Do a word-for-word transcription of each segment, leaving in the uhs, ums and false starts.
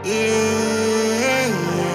Yeah,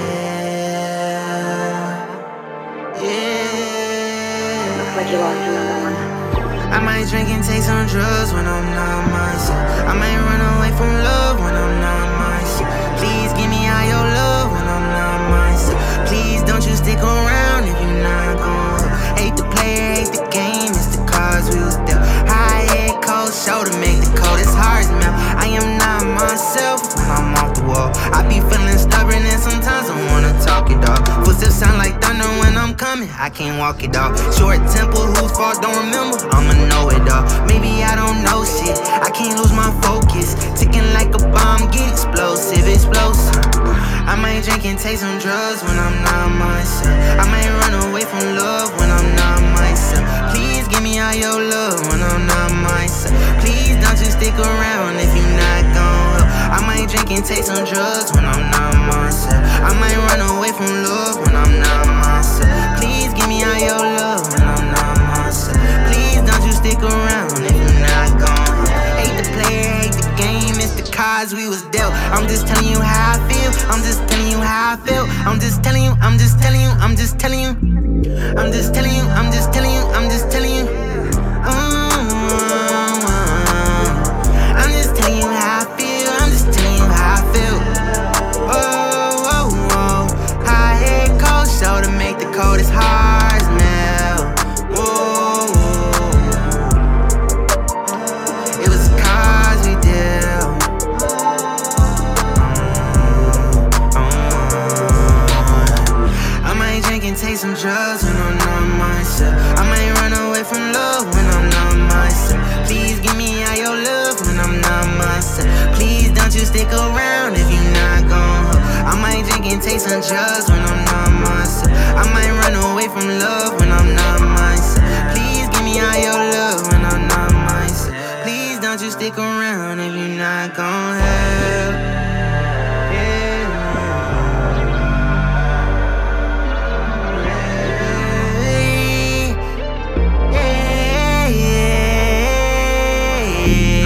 yeah, yeah. Looks like you lost another one. I might drink and take some drugs when I'm not myself. I might run away from love when I'm not myself. Please give me all your love when I'm not myself. Please don't you stick around if you're not gon' help. Hate the player, hate the game, it's the cards we was dealt. High head, cold shoulder, make the coldest hearts melt. I am not myself when I'm off the wall. I be feeling stubborn and sometimes I wanna talk it off. Footsteps sound like thunder when I'm coming, I can't walk it off. Short temper, whose fault, don't remember, I'ma know it all. Maybe I don't know shit, I can't lose my focus. Ticking like a bomb, get explosive, explosive. I might drink and take some drugs when I'm not myself. I might run away from love when I'm not myself. Please give me all your love when I'm not myself. Please don't you stick around if you're not gon' help. I might drink and take some drugs when I'm not myself. I might run away from love when I'm not myself. Please give me all your love when I'm not myself. Please don't you stick around if you're not gon' help. Hate the player, hate the game, it's the cards we was dealt. I'm just telling you how I feel, I'm just telling you how I feel. I'm just telling you, I'm just telling you, I'm just telling you. I'm just telling you, I'm just telling you, I'm just telling you. Mm-hmm. I'm just telling you how I feel, I'm just telling you how I feel. Oh, oh, oh. High head, cold shoulder, make the coldest hearts melt. Whoa, it was the cards we dealt. I might drink and take some drugs when I'm not myself. I might run away from love when I'm not myself. Please give me all your love when I'm not myself. Please don't you stick around if you're not gon' help. I might drink and take some drugs when I'm not myself. I might run away from love when I'm not myself. Please give me all your love when I'm not myself. Please don't you stick around if you're not gon' help. Yeah.